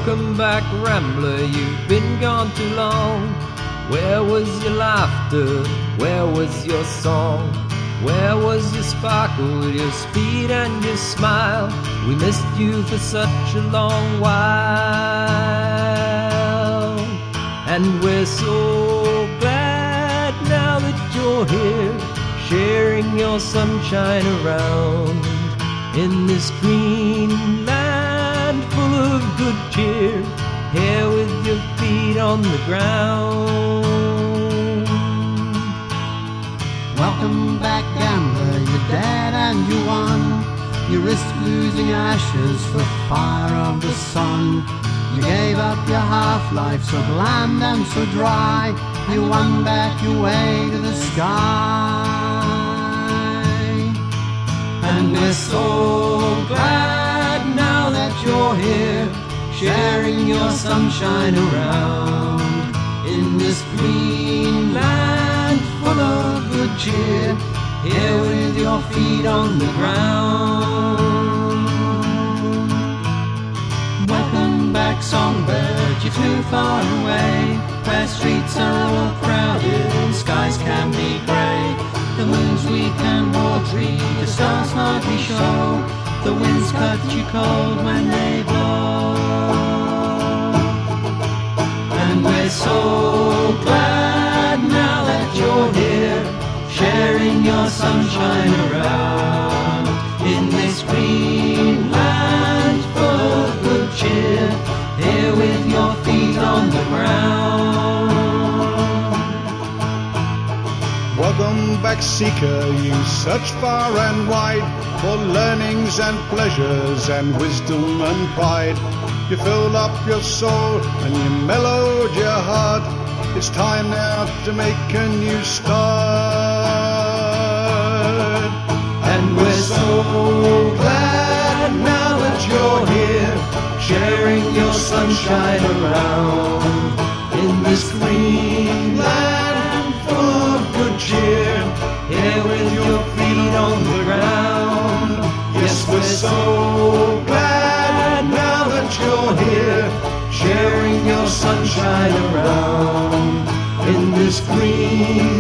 Welcome back, Rambler, you've been gone too long. Where was your laughter? Where was your song? Where was your sparkle, your speed and your smile? We missed you for such a long while. And we're so glad now that you're here, sharing your sunshine around in this green land full of good cheer, here with your feet on the ground. Welcome back, gambler, you're dead and you won. You risked losing ashes for fire of the sun. You gave up your half-life so bland and so dry. You won back your way to the sky. And we're so glad now that you're here, sharing your sunshine around in this green land full of good cheer, here with your feet on the ground. Welcome back, songbird, you flew far away, where streets are all crowded and skies can be grey. The moon's weak and watery, the stars hardly show, the winds cut you cold when they blow. And we're so glad now that you're here, sharing your sunshine around in this green land full of good cheer, here with your feet on the ground. Welcome back, seeker, you search far and wide for learnings and pleasures and wisdom and pride. You filled up your soul and you mellowed your heart. It's time now to make a new start. And we're so glad now that you're here, sharing your sunshine around in this green land full of good cheer, here with your feet on the ground. Yes, we're so glad now that you're here, sharing your sunshine around in this green